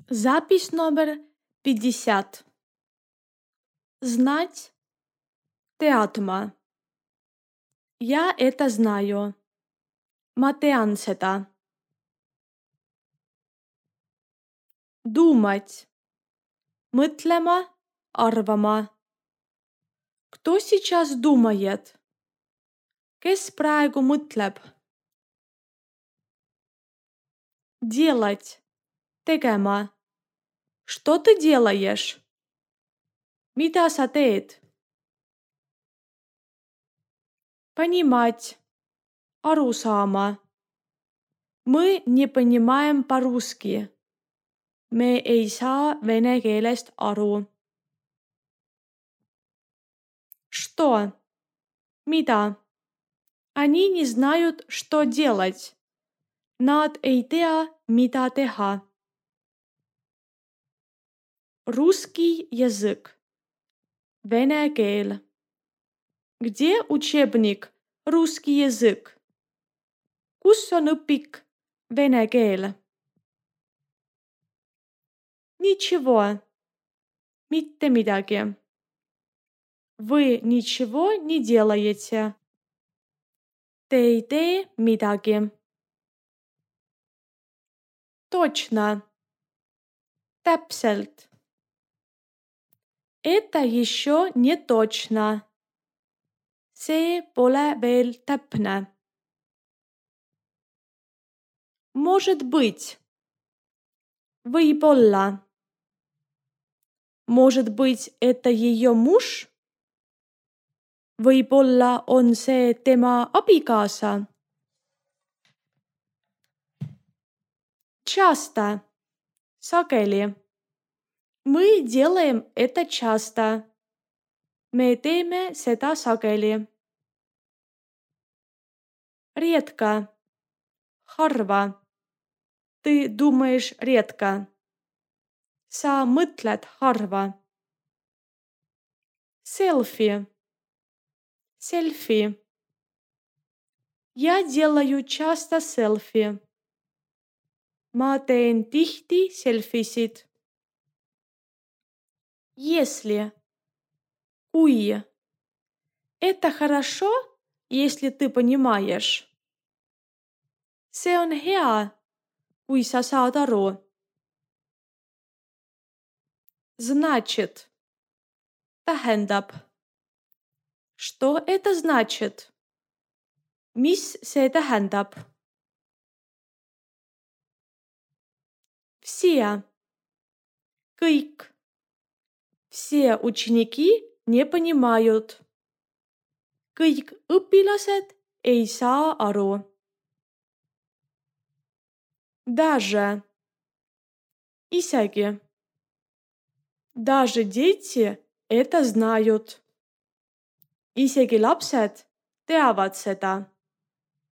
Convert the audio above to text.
Запись номер 50. Знать teadma. Я это знаю. Ma tean seda. Думать. Mõtlema, arvama. Кто сейчас думает? Kes praegu mõtleb? Делать. Tegema. Что ты делаешь? Mida sa teed? Понимать. Aru saama. Мы не понимаем по-русски. Me ei saa vene keelest aru. Что? Mida? Они не знают, что делать. Nad ei tea, mida teha. Русский язык. Vene keel. Где учебник русский язык? Kus on õpik vene keel? Ничего. Mitte midagi. Вы ничего не делаете. Te ei tee midagi. Точно. Täpselt. Это еще не точно. See pole veel täpne. Может быть. Võib-olla. Может быть, это ее муж? Võib-olla on see tema abikaasa? Часто. Sageli. Мы делаем это часто. Me teeme seda sageli. Редко. Harva. Ты думаешь редко. Sa mõtled harva. Selfie. Selfie. Я делаю часто селфи. Ma teen tihti selfisid. Если. Kui. Это хорошо, если ты понимаешь. See on hea, kui sa saad aru. Значит. Tähendab. Что это значит? Mis see tähendab? Все. Kõik. Все ученики не понимают. Kõik õpilased ei saa aru. Даже. Isegi. Даже дети это знают. Isegi lapsed teavad seda.